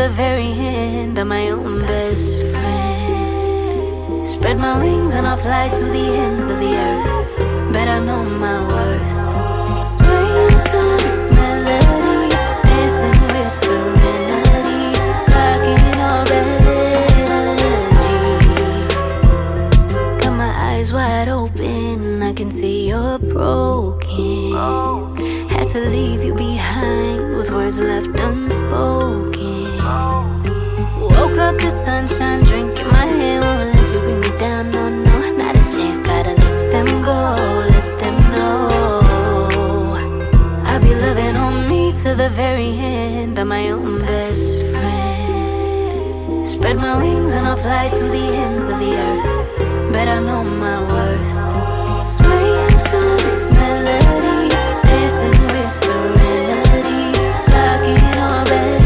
the very end. I'm my own best friend. Spread my wings and I'll fly to the ends of the earth. Bet I know my worth. Swaying to this melody, dancing with serenity, blocking all bad energy. Got my eyes wide open, I can see you're broken. Had to leave you behind with words left unspoken. Woke up to sunshine, drink in my hand, won't let you bring me down, no, no, not a chance. Gotta let them go, let them know I'll be loving on me to the very end. I'm my own best friend. Spread my wings and I'll fly to the ends of the earth. Bet I know my worth. Swaying to this melody, dancing with serenity, blocking all bad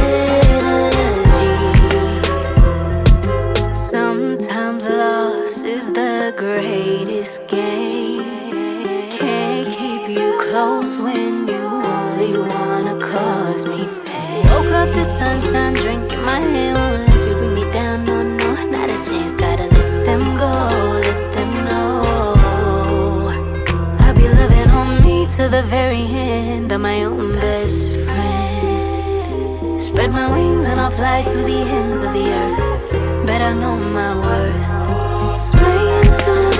energy. Sometimes loss is the greatest game. Can't keep you close when you only wanna cause me pain. Woke up to sunshine, drink in my hand, won't let you bring me down, no, no, not a chance. Gotta let them go, let them know I'll be loving on me to the very end. I'm my own best friend. Spread my wings and I'll fly to the ends of the earth. Bet I know my worth. Swaying to